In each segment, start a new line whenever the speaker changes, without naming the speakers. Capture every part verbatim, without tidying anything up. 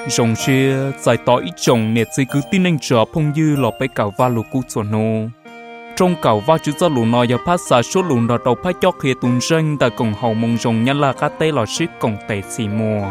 rồng xe giải tỏ ít chồng nè chỉ cứ tin anh chờ phong dư lọ bay cào va lù cú chuẩn nô trong cào va chữ cho lù nọ giờ phát xả số lù nọ đầu phát chót khi tuần ranh đã cùng hậu mong rồng nhân là cá tê lọ ship cùng tệ xì mùa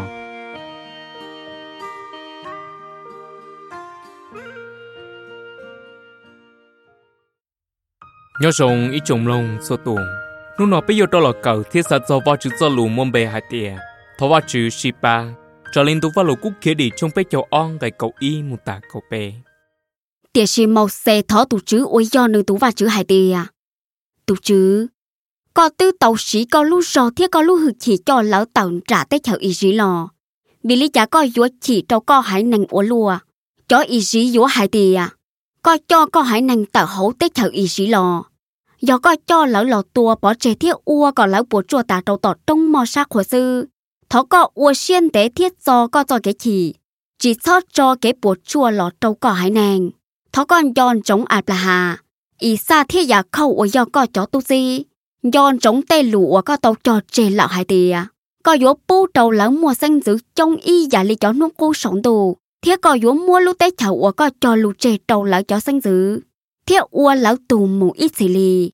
nhớ rồng ít chồng lông số tuồng lúc nọ bây giờ đó là cào thiết sát cho va chữ cho lù mông bề hai tiề thọ va chữ shipa cho lên tu va lù cú kia đi trong bé châu on cái cậu y một tả cậu bé
tiề xì màu xe thọ tụ chữ ôi do nữ tú va chữ hai tiề tụ chữ có tư tàu sĩ có lú rò thiết có lú hư chỉ cho lão tàu trả tới chợ y dí lò vì lý trả có dúa chỉ trâu có hải nành ủa lùa cho y dí dúa hai tiề có cho có hải nành tạo hậu tới chợ y dí lò do có cho lão lò tua bỏ trẻ thiết ua còn lão bùa chua tà trâu tọt trong mò sát của sư thọ có ua xiên tế thiết do có cho cái chỉ chỉ sót cho cái bùa chua lò trâu có hải nàng thọ con giòn chống ạp là hà ý xa thiết giả khâu ua do có chó tu si giòn chống tê lụa có tàu trò trẻ lão hải tìa có dúa bu trâu lão mua xanh giữ trong y giả lý chó nông cô sống tù thiết có dúa mua lú tế chậu ua có cho lú trẻ trâu lão chó xanh giữ thiết ua lão tù mù ít xì lì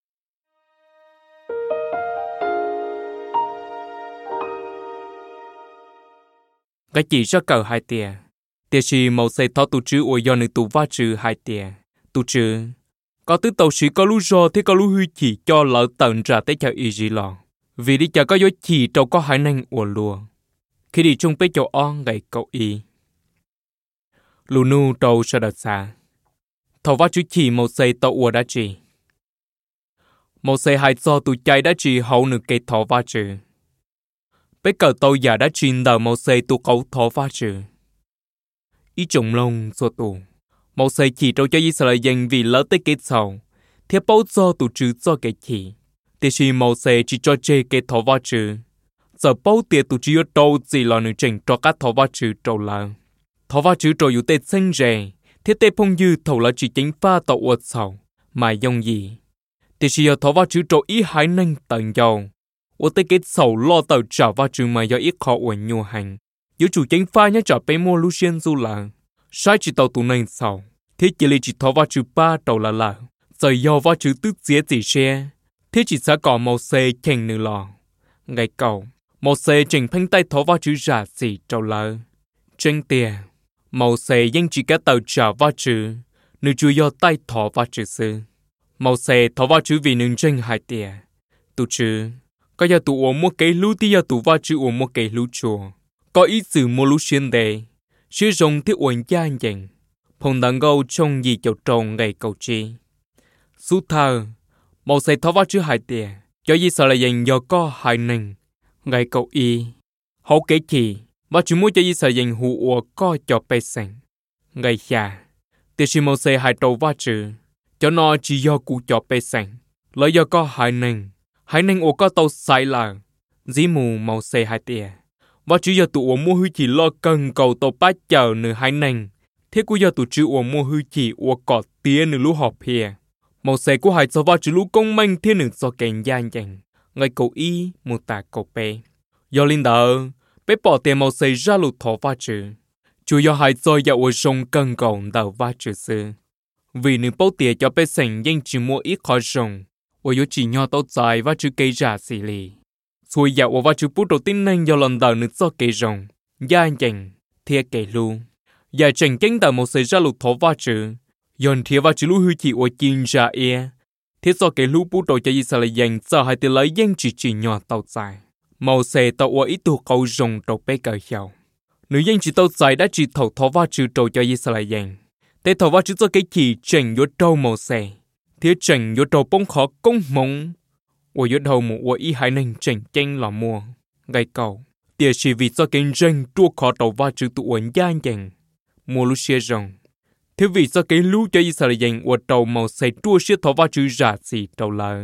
cái chỉ cho cờ hai tiề tiề chỉ màu xây thọ tụ chữ ôi do nữ tụ va chữ hai tiề tụ chữ có tứ tàu sĩ có lú rò thì có lú hư chỉ cho lỡ tận ra tới chợ y gì lò vì đi chợ có dối chỉ trâu có hải năng ủa lùa khi đi chung với chỗ on gầy cậu y lù nu trâu sợ đợt xa thọ va chữ chỉ màu xây tàu ủa đã chỉ màu xây hai do tụ chạy đã chỉ hậu nữ cây thọ va chữ bây giờ tôi già đã truyền đời màu xây tụ cậu thọ va chữ ý trùng lông số tụ màu xây chỉ trâu cho ý sợ là dành vì lỡ tới kết sầu thiết bao do tụ chữ do cái chỉ thì chỉ màu xây chỉ cho chê cái thọ va chữ giờ bao tiền tụ chữ trâu gì là nữ trình cho các thọ va chữ trâu lờ thọ va chữ trâu yếu tê xanh rề thiết tê phong dư thầu là chỉ chính pha tàu uất sầu mà dòng gì thì chỉ ở thọ va chữ trâu ý hải năng tận dầu我哋嘅手攞到找法就咪有一個運用行，有主警法一就俾莫路線做啦，sai chỉ tàu tụ nên sau, thế chỉ lấy chỉ thọ法就ba đầu là là, rồi do法就tự chế chỉ xe, thế chỉ sẽ có một xe chèn nữa lò, ngày cầu, một xe chèn phanh tay thọ法就ra chỉ đầu là, trên tiền, một xe nhưng chỉ cái tàu trả法就, nữ chủ yếu tay thọ法就sư, một xe thọ法就vì nữ trên hai tiền, tụ chữ có giờ tụ ôm một cái lú thì giờ tụ va chữ ôm một cái lú chùa có ý sự mua lú xuyên đề sử dụng thiết uẩn gia dành phong đằng gâu trong gì chậu trồng ngày cầu chi su thơ một xây thọ va chữ hai tiền cho gì sợ là dành do có hai nền ngày cầu y hậu kế chỉ và chỉ muốn cho gì sợ dành hụ ua có cho bê sành ngày già thì chỉ một xây hai trâu va chữ cho nó chỉ do cụ cho bê sành lấy do có hai nền hải năng ô có tàu sai là dĩ mù màu xe hai tia và chỉ giờ tụ ô mua hư chỉ lo cần cầu tàu bát chờ nửa hải năng thế cũng giờ tụ chữ ô mua hư chỉ ô cọt tia nửa lú họp hè màu xe của hải cho và chữ lú công minh thế nửa do kèn gian dành ngày cầu y một tà cầu bê do linh đỡ bé bỏ tiền màu xe ra lụt thọ va chữ chủ do hải cho giờ ô sông cần cầu đầu va chữ sư vì nửa bao tiền cho bé sành danh chỉ mua ít khó rồng我有只鸟到在我就给trả xử lý,所以我我就不đầu tiên nên do lần đầu nữa cho cái rồng, gia đình, thiết cái lu, gia đình kinh tế một sự ra lụt thọ va chữ, yon thiết va chữ lu hư chỉ 我 kinh ra e, thiết cho cái lu bút đầu cho gì là dành cho hai tiền lấy danh chỉ chỉ nhỏ tàu dài, màu xe tàu 我 ít tu cầu rồng đầu bé cởi hiệu, nữ danh chỉ tàu dài đã chỉ thầu thọ va chữ đầu cho gì là dành, thế thọ va chữ cho cái chỉ chỉnh vô đầu màu xe. Thiết chỉnh vô đầu bông khó công mong, tôi vô đầu một tôi ý hải năng chỉnh chênh là mua, ngày cầu, tiệt chỉ vì cho cái ranh tua khó đầu va chữ tụ ổn gia dành, mua lú xe rồng. Thế vì cho cái lú cho ý là dành tôi đầu màu xài tua xe thọ va chữ ra gì đầu là.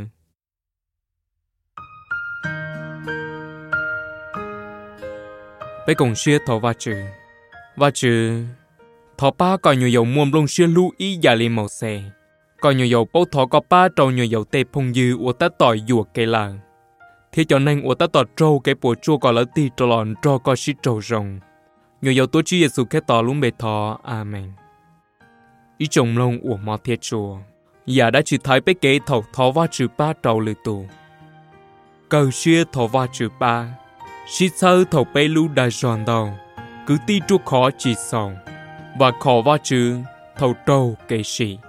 Bây cùng xe thọ va chữ, va chữ, thọ ba còn nhiều dầu muôn lông xe lú ý giả lên màu xe. Còn nhiều dầu bố thọ có ba trâu nhiều dầu tê phong dư của ta tỏi dùa cây là thế cho nên của ta tỏi trâu cái bộ chua có lỡ tì trò lòn trò có xí trâu rồng nhờ dầu tôi chỉ Giêsu cái tỏ luôn bề thọ. Amen. Ý chồng lông của mò thiệt chùa. Giờ đã chỉ thấy bé kế thầu thọ va trừ ba trầu lư tù. Cầu xưa thọ va trừ ba. Xí sơ thầu bé lưu đà giòn đầu. Cứ ti trúc khó chỉ sòng. Và khó va trừ thầu trầu kế sĩ.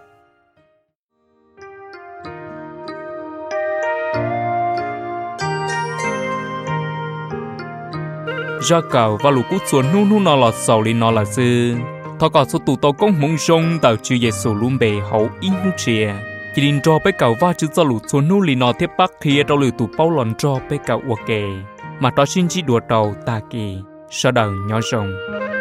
Ra cầu và lũ cút xuống nu nu nó là sầu li nó là dư. Thọ có số tụ tàu công mong rong tàu chữ Giêsu luôn bề hậu in nu chia. Chỉ định cho bé cầu va chữ cho lũ xuống nu li nó tiếp bắc kia đâu lũ tụ bao lòn cho bé cầu ok. Mà đó xin chỉ đùa đầu ta kỳ. Sau đầu nhỏ rồng.